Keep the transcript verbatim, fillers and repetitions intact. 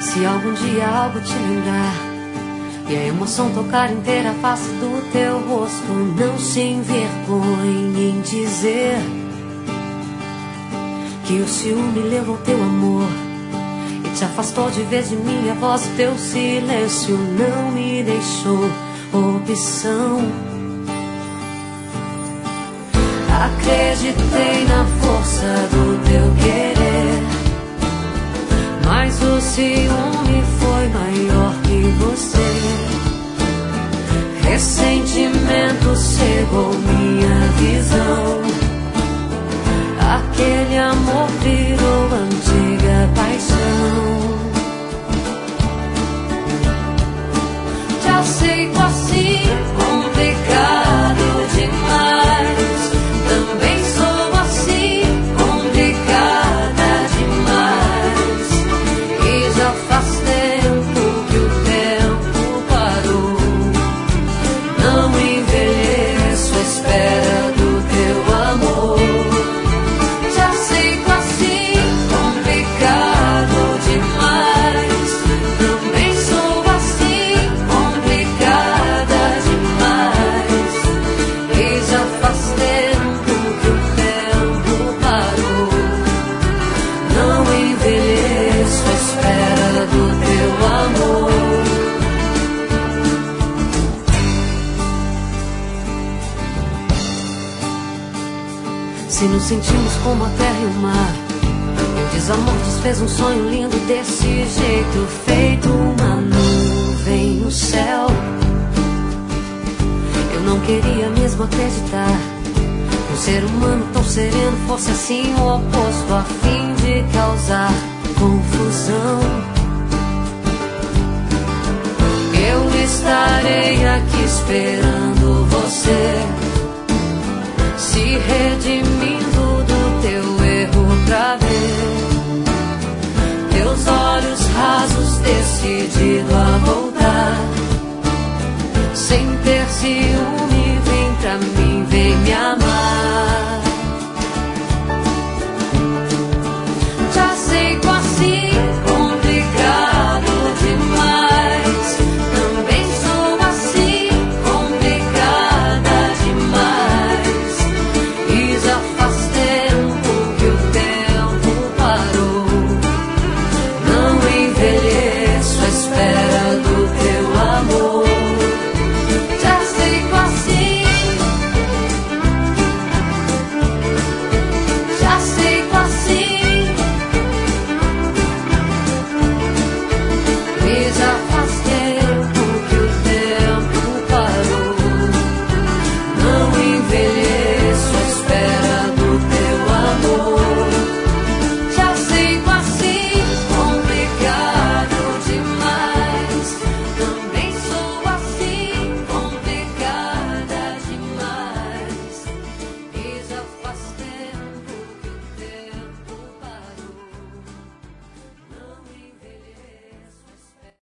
Se algum dia algo te lembrar e a emoção tocar inteira a face do teu rosto, não se envergonhe em dizer que o ciúme levou teu amor e te afastou de vez de mim. A voz do teu silêncio não me deixou opção. Acreditei na força do teu querer, mas o ciúme foi maior que você. Ressentimento cegou minha visão. Aquele amor virou antiga paixão. Te aceito assim, complicado demais. Também sou assim, complicada demais. E já faz tempo que o tempo parou. Não envelheço à espera do teu amor. Te aceito assim, complicado demais. Também sou assim, complicada demais. E já faz tempo que o tempo parou. Não envelheço à espera do teu amor. Se nos sentimos como a terra e o mar, e o desamor desfez um sonho lindo desse jeito, feito uma nuvem no céu. Eu não queria mesmo acreditar que um ser humano tão sereno fosse assim o oposto, a fim de causar confusão. Eu estarei aqui esperando você, se redimindo do teu erro pra ver teus olhos rasos decidido a voltar, sem ter ciúme